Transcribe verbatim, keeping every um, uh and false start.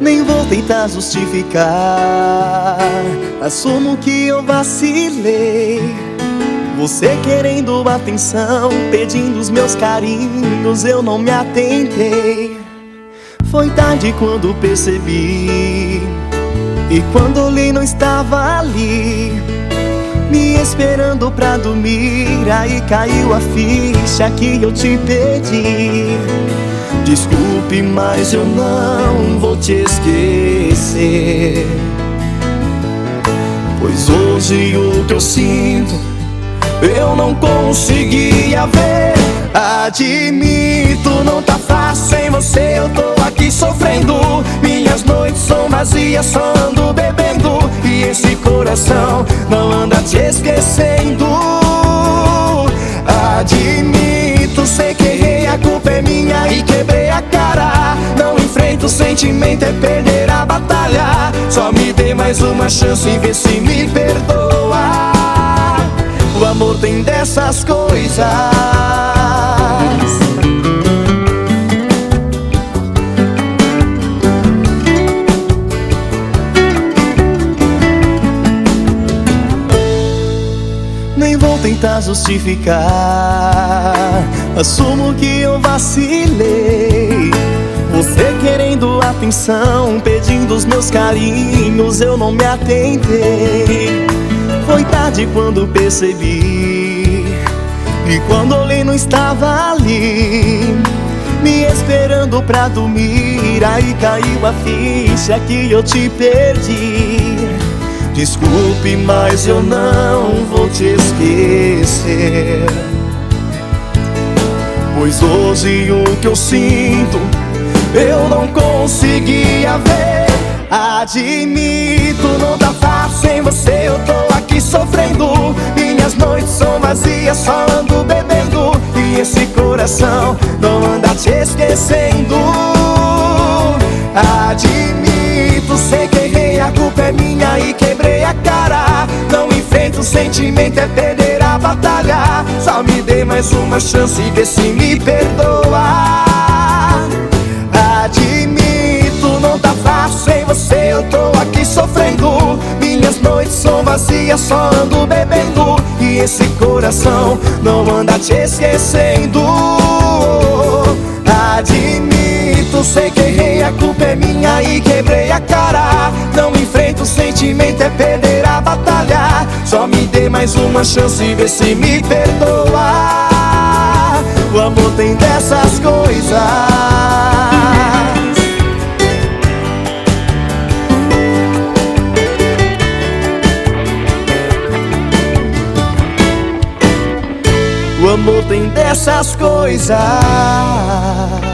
Nem vou tentar justificar, assumo que eu vacilei. Você querendo atenção, pedindo os meus carinhos, eu não me atentei. Foi tarde quando percebi, e quando olhei não estava ali, me esperando pra dormir. Aí caiu a ficha que eu te pedi. Desculpe, mas eu não vou te esquecer, pois hoje o que eu sinto eu não conseguia ver. Admito, não tá fácil sem você, eu tô aqui sofrendo. Minhas noites são vazias, só ando bebendo, e esse coração não anda te esquecendo. Admito, sei que errei, a culpa é minha e quebrei a cara. Não enfrento o sentimento, é perder a batalha. Só me dê mais uma chance e vê se me perdoa. O amor tem dessas coisas. Nem vou tentar justificar, assumo que eu vacilei. Você querendo atenção, pedindo os meus carinhos, eu não me atentei. Foi tarde quando percebi, e quando olhei não estava ali, me esperando pra dormir. Aí caiu a ficha que eu te perdi. Desculpe, mas eu não vou te esquecer, pois hoje o que eu sinto eu não conseguia ver. Admito, não tá fácil sem você, eu tô aqui sofrendo. Minhas noites são vazias, só ando bebendo, e esse coração não anda te esquecendo. Admito, sei que errei, a culpa é minha e quebrei a cara. Não enfrento o sentimento, é perder a batalha. Só me dê mais uma chance e vê se me perdoa. Admito, não tá fácil sem você, eu tô aqui sofrendo. Minhas noites são vazias, só ando bebendo, e esse coração não anda te esquecendo. Admito, sei que errei, a culpa é minha e quebrei a cara. Não enfrento o sentimento, é perder a batalha. Só me dê mais uma chance e vê se me perdoa. O amor tem dessas coisas. O amor tem dessas coisas.